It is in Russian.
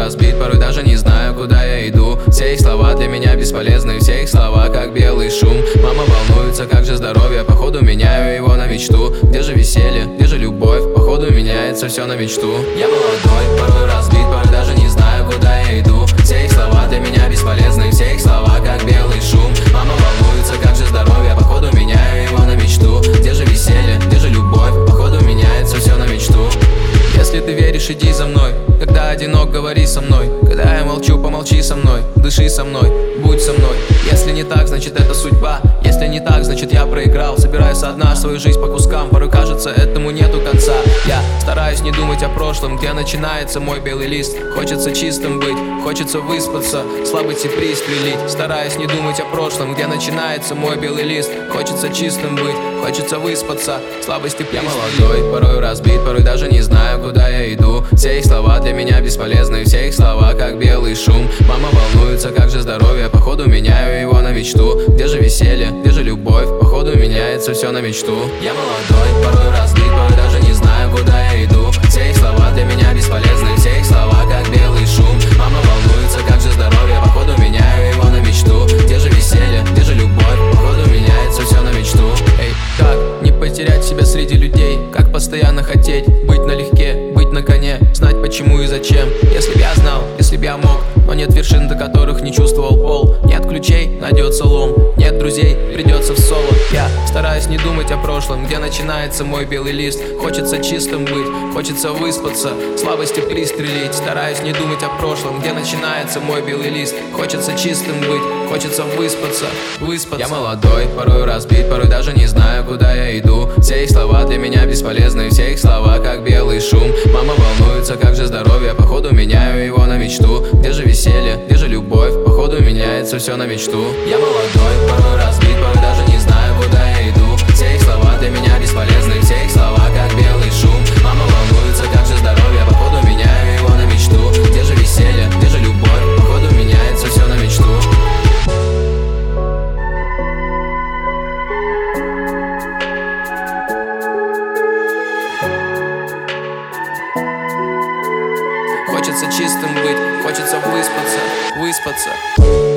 разбит, порой даже не знаю, куда я иду. Все их слова для меня бесполезны, все их слова как белый шум. Мама волнуется, как же здоровье, походу меняю его на мечту. Где же веселье, где же любовь, походу меняется все на мечту. Я молодой, порой разбит, порой даже не знаю, куда я иду. Все их слова для меня бесполезны, все их слова как белый шум. Мама волнуется, как же здоровье, походу меняю его на мечту. Где же веселье, где же любовь, походу меняется все на мечту. Если ты веришь, иди за мной. Когда одинок, говори со мной. Когда я молчу, помолчи со мной. Дыши со мной, будь со мной. Если не так, значит это судьба. Если не так, значит я проиграл. Собираю со дна свою жизнь по кускам. Порой кажется, этому нету конца. Я стараюсь не думать о прошлом, где начинается мой белый лист. Хочется чистым быть, хочется выспаться, слабости пристрелить. Стараюсь не думать о прошлом, где начинается мой белый лист. Хочется чистым быть, хочется выспаться, слабости пристрелить. Я молодой, порой разбит, порой даже не знаю, куда я иду. Все их слова для меня бесполезны, все их слова как белый шум. Мама волнуется, как же здоровье, походу меняю его на мечту. Где же веселье, где же любовь, походу меняется все на мечту. Я молодой, порой разбит, порой даже не знаю, куда я иду. Все их слова для меня бесполезны, все их слова как белый шум. Мама волнуется, как же здоровье, походу меняю его на мечту. Где же веселье, где же любовь, походу меняется все на мечту. Эй, как не потерять себя среди людей, как постоянно хотеть быть налегке, быть на коне, знать почему и зачем. Если б я знал, если б я мог, но нет вершин, до которых не чувствовал пол. Нет ключей, найдется лом, нет друзей, придется в соло. Я стараюсь не думать о прошлом, где начинается мой белый лист. Хочется чистым быть, хочется выспаться, слабости пристрелить. Стараюсь не думать о прошлом, где начинается мой белый лист. Хочется чистым быть, хочется выспаться. Я молодой, порой разбит, порой даже не знаю, куда я иду. Все их слова для меня бесполезны, все их слова как белый шум. Мама волнуется, как же здоровье, походу меняю его на мечту. Где же веселье, где же любовь, походу меняется все на мечту. Я молодой, порой разбит, порой даже не знаю, куда я иду. Все их слова для меня бесполезны, все их слова как белый шум. Мама волнуется, как же здоровье, походу меняю его на мечту. Где же веселье, где же любовь, походу меняется все на мечту. Хочется чистым быть, хочется выспаться.